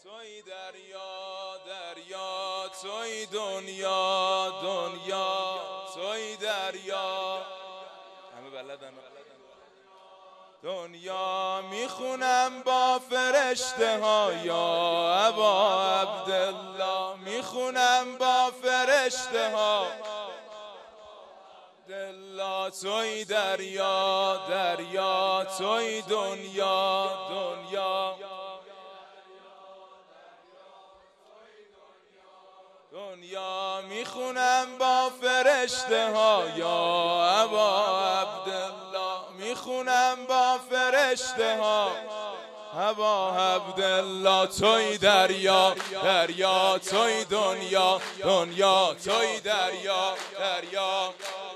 توی دریا دریا، توی دنیا دنیا، توی دریا. همه بلدن. دنیا میخونم با فرشته ها یا ابا عبدالله، میخونم با فرشته ها. دلا توی دریا دریا، توی دنیا دنیا. دنیا میخونم با فرشته ها یا ابا عبدالله، میخونم با فرشته ها. ابا عبدالله توی دریا دریا، توی دنیا دنیا، توی دریا دریا.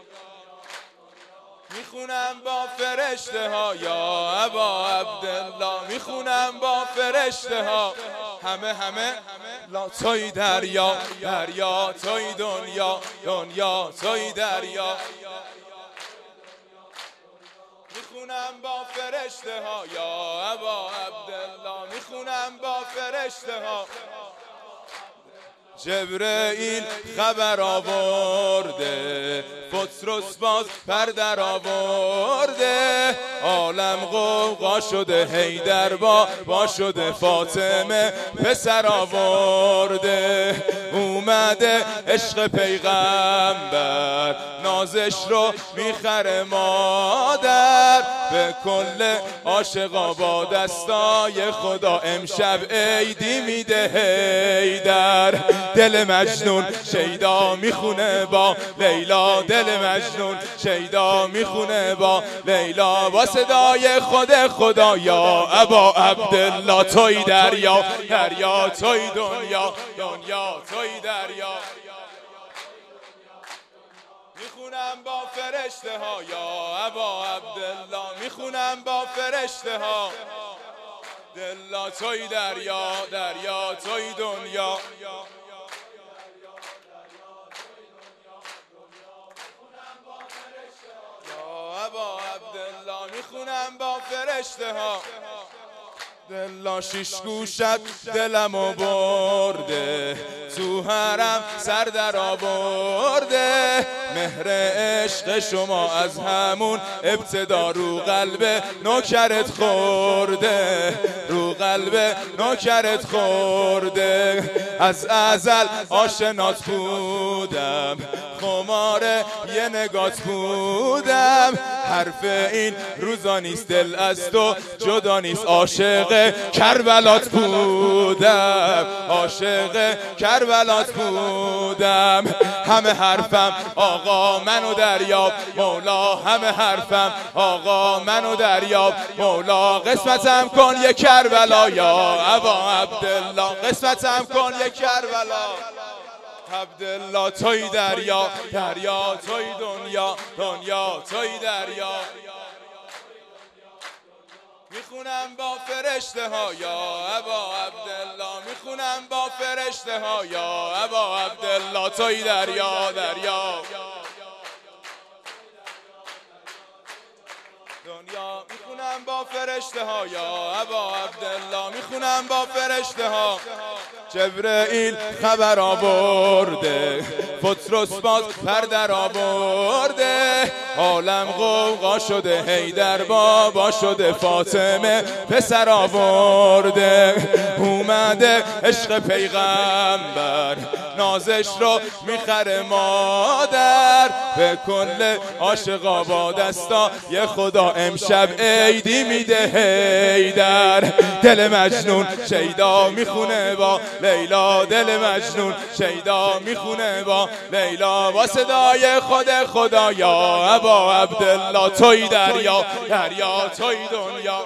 میخونم با فرشته ها یا ابا عبدالله، میخونم با فرشته ها. همه لا توی دریا دریا، توی دنیا دنیا، توی دریا. میخونم با فرشته ها یا ابا عبدالله، میخونم با فرشته ها. جبرئیل خبر آورده، پطرس باز پر در آورده. عالم غوغا شده، حیدر با شده، فاطمه پسر آورده. اومده عشق پیغمبر، نازش رو میخره مادر. به کل عاشقا با دستای خدا امشب عیدی میده حیدر. دل مجنون شیدا میخونه با لیلا، دل مجنون شیدا میخونه با لیلا. با صدای خدا یا ابا عبدالله توی دریا دریا، توی دنیا دنیا، توی دریا. میخونم با فرشته ها یا ابا عبدالله، میخونم با فرشته ها. دلا توی دریا دریا، توی دنیا. یا ابا عبدالله، میخونم با فرشته ها. دلا شیش گوشت دلمو برده، تو حرم سر در آورده. مهر عشق شما از همون ابتدا رو قلب نوکرت خورده، رو قلب نوکرت خورده. از ازل آشنات بودم، خمار یه نگات بودم. حرف این روزا نیست، دل از تو جدا نیست. عاشق کربلات بودم، عاشق کربلات بودم. همه حرفم آقا منو دریاب مولا، همه حرفم آقا منو دریاب مولا. قسمتم کن یک کربلا یا ابا عبدالله، قسمتم کن یک کربلا. عبدالله توی دریا دریا، توی دنیا دنیا، توی دریا. میخونم با فرشته ها یا ابا عبدالله، میخونم با فرشته ها یا ابا عبدالله توی دریا دریا دنیا. میخونم با فرشته ها یا ابا عبدالله، میخونم با فرشته ها. جبرئیل خبر آورده، پطرس باز پر در آورده. عالم غوغا شده، حیدر با شده، فاطمه پسر آورده. اومده عشق پیغمبر، نازش رو میخره مادر. به کل عاشقا با دستا یه خدا امشب عیدی میده حیدر. دل مجنون شیدا میخونه با لیلا، دل مجنون شیدا میخونه با لیلا. با صدای خدا یا ابا عبدالله توی دریا دریا، توی دنیا.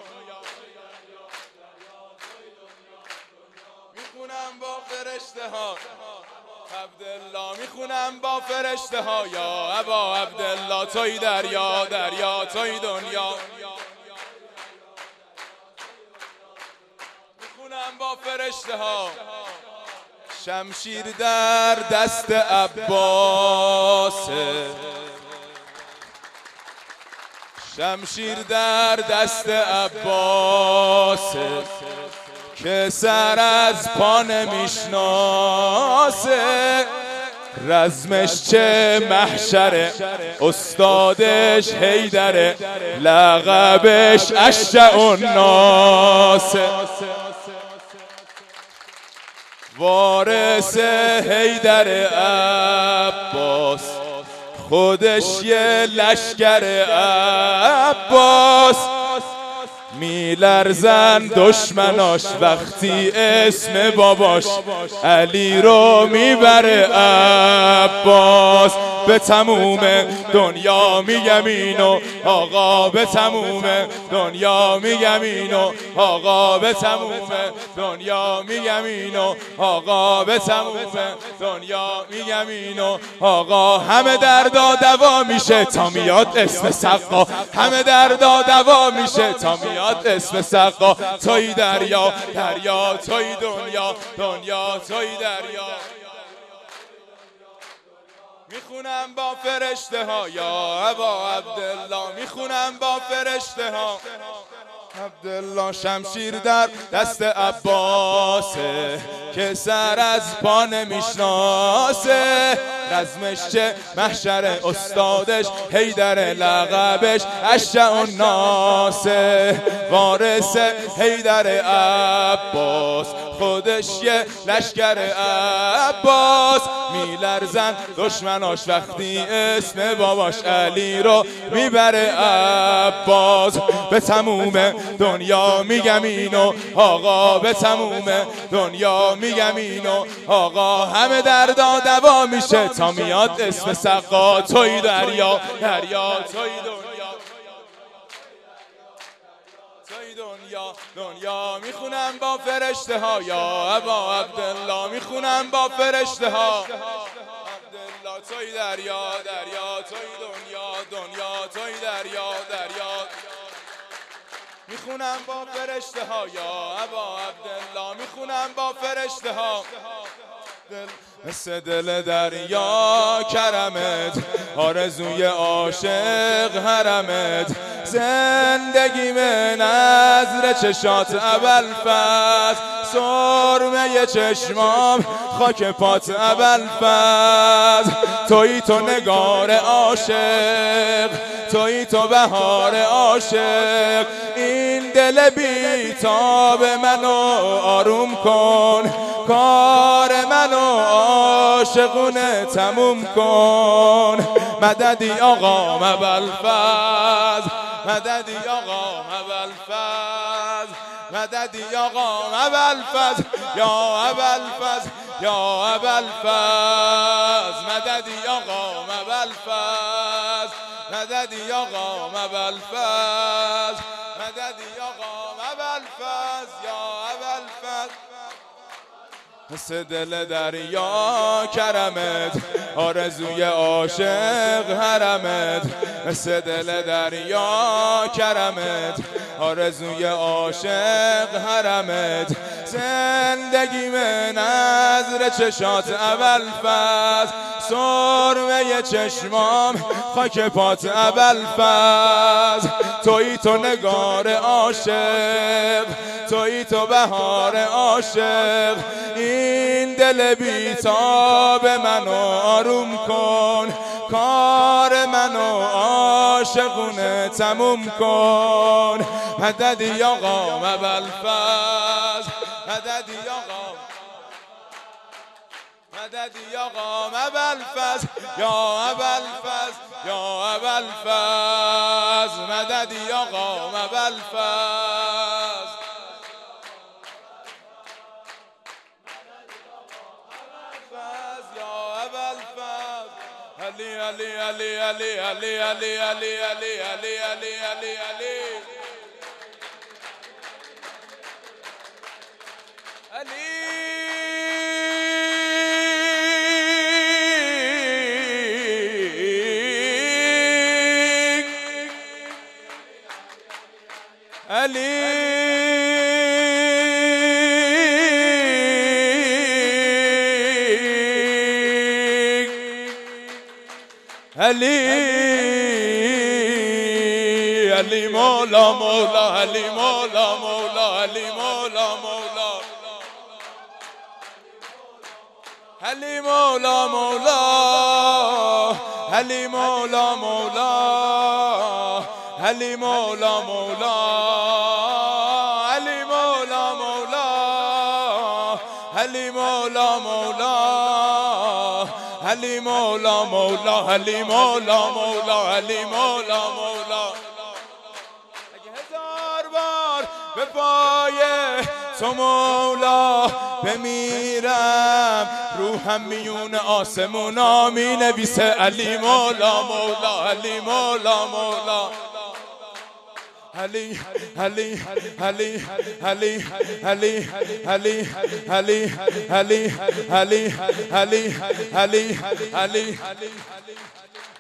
میخونم با فرشته ها عبدالله، میخونم با فرشته ها یا ابا عبدالله توی دریا دریا، توی دنیا. میخونم با فرشته ها. شمشیر در دست عباسه، شمشیر در دست عباسه. که سر از پا نمیشناسه، رزمش چه محشره، استادش حیدره، لقبش اشجع الناس، وارث حیدر عباس، خودش یه لشکر عباس، میلرزن دشمناش وقتی اسم باباش علی رو میبره عباس. به تموم دنیا میگم اینو آقا، به تموم دنیا میگم اینو آقا، به تموم دنیا میگم اینو آقا، به تموم دنیا میگم اینو آقا. همه دردا دوا میشه تا میاد اسم سقا، همه دردا دوا میشه تا میاد اسم سقا. توی دریا دریا، توی دنیا دنیا، توی دریا. میخونم با فرشته ها یا ابا عبدالله، میخونم با فرشته ها. عبدالله شمشیر در دست عباسه که سر از پا نمیشناسه، رزمش چه محشر، استادش حیدر، لقبش اشجع الناس، وارث حیدر عباس، خودش یه لشکر عباس، میلرزن دشمناش وقتی اسم باباش علی رو میبره عباس. به تموم دنیا میگم اینو آقا، به تموم دنیا میگم اینو آقا. همه دردا دوا میشه تا میاد اسم سقا. توی دریا دریا، توی دنیا توی دنیا دنیا. میخونم با فرشته ها یا ابا عبدالله، میخونم با فرشته ها. عبدالله توی دریا دریا، توی دنیا دنیا، توی دریا دریا. میخونم با فرشته ها یا ابا عبدالله، میخونم با فرشته ها. مثل دل دریا کرمت، آرزوی عاشق حرمت، زندگی من نظر چشات ابوالفضل، سرمه چشمام خاک پات ابوالفضل. توی تو نگار عاشق، توی تو بهار عاشق، این دل بیتاب منو آروم کن، کار منو عاشقونه تموم کن. مددی آقا ابوالفضل، مددی آقا ابوالفضل، مددی آقا ابوالفضل یا ابوالفضل یا ابوالفضل، مددی آقا ابوالفضل، مددی آقا ابوالفضل، مددی آقا ابوالفضل یا ابوالفضل. مثل دل دریا کرمت، آرزوی عاشق حرمت، مثل دل دریا کرمت، آرزوی عاشق حرمت، زندگی من نظر چشات ابوالفضل، سرمه چشمام خاک پات ابوالفضل. توی تو نگار عاشق، توی تو بهار عاشق، این دل بیتاب منو آروم کن، کار منو عاشقونه تموم کن. مددی آقا ابوالفضل، مددی آقا، مددی آقا ابوالفضل یا ابوالفضل یا ابوالفضل، مددی آقا ابوالفضل. علی علی علی علی علی علی علی علی علی علی علی علی علی علی مولا مولا، علی مولا مولا، علی مولا مولا. علی مولا مولا علی مولا مولا علی مولا مولا علی مولا مولا علی مولا مولا علی مولا مولا علی مولا مولا علی مولا مولا اگه هزار بار به پای تو مولا بمیرم روحم میون آسمونا می نویسه علی مولا مولا علی مولا مولا علی علی علی علی علی علی علی علی علی علی علی علی